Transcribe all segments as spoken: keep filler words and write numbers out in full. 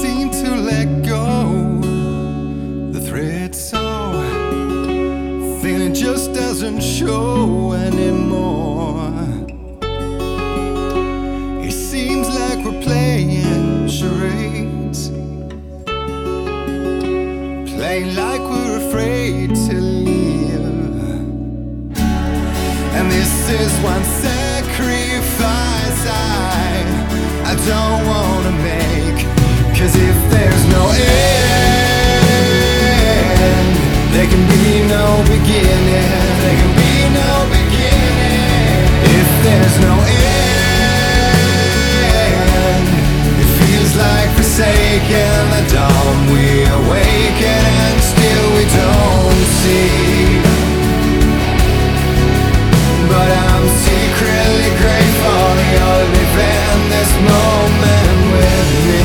seem to let go the thread, so feeling just doesn't show anymore. It seems like we're playing charades, playing like we're afraid to leave. And this is one sacrifice I, I don't wanna make. Cause if there's no end, there can be no beginning. There can be no beginning. If there's no end, it feels like forsaken. The dawn we awaken and still we don't see. But I'm secretly grateful you're living this moment with me.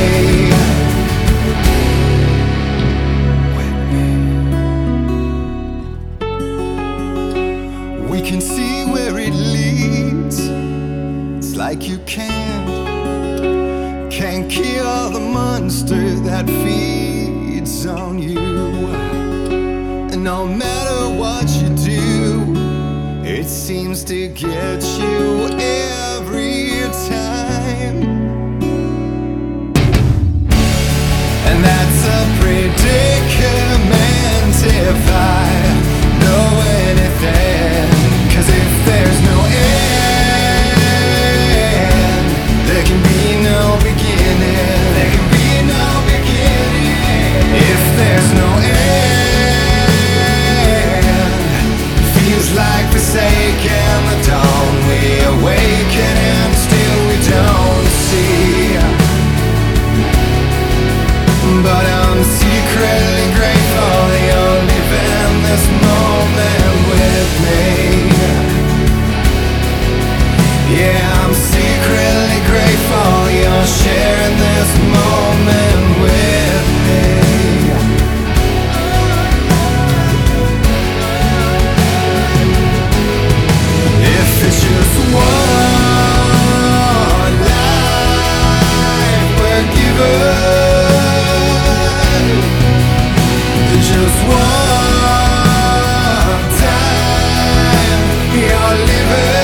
We can see where it leads. It's like you can't, can't kill the monster that feeds on you. And no matter what you do, it seems to get you every time. And that's a predicament if I know anything. Cause if there's no end, there can be no beginning. There can be no beginning. If there's no end, feels like forsaken. The dawn we awaken and still we don't see. But I'm secretly grateful you're living this moment with me. Yeah, I'm secretly grateful you're sharing this moment with me. If it's just one life we're given, just one time you're living.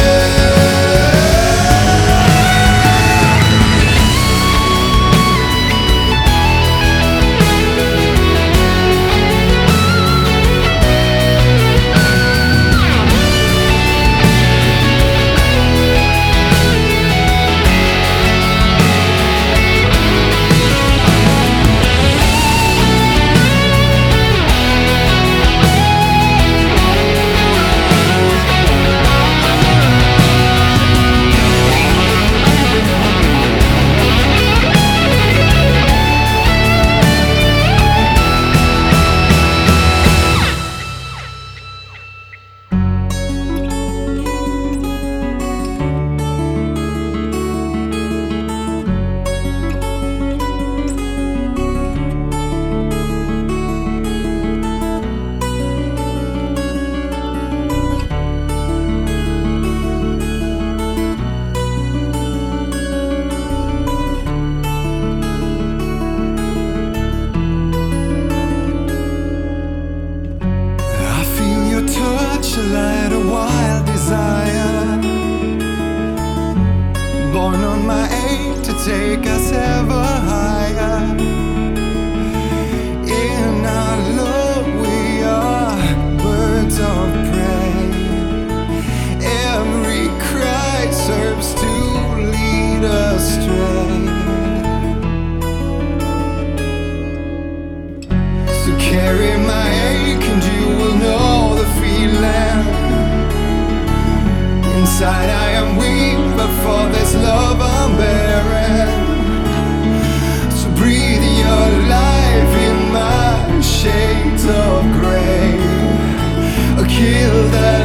Light a wild desire, born on my aim to take us ever higher. In our love we are birds of prey. Every cry serves to lead astray. So carry my ache and you will know the feeling. Inside I am weak, but for this love I'm bearing. So breathe your life in my shades of grey. Kill that